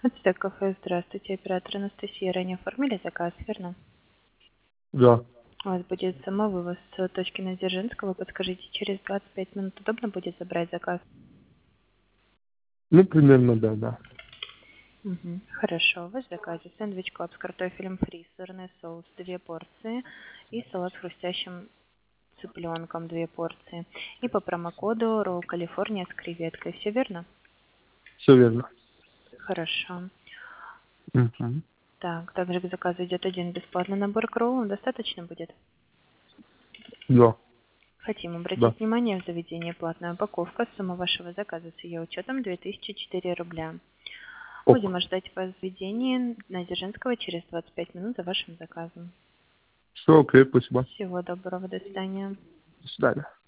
Ацтек кафе, здравствуйте, оператор Анастасия. Ранее оформили заказ, верно? Да. У вас будет самовывоз с точки на Дзержинского. Подскажите, через 25 минут удобно будет забрать заказ? Ну, примерно, да, да. Угу. Хорошо. В заказе сэндвич клаб с картофелем фри, сырный соус 2 порции и салат с хрустящим цыпленком 2 порции. И по промокоду ролл Калифорния с креветкой. Все верно? Все верно. Хорошо. Угу. Так, также к заказу идет один бесплатный набор к роллам. Достаточно будет? Да. Хотим Да. обратить внимание, в заведении платная упаковка. Сумма вашего заказа с ее учетом 2004 рубля. Будем Ок. ожидать вас в заведении на Дзержинского через 25 минут за вашим заказом. Все окей, спасибо. Всего доброго, до свидания. До свидания.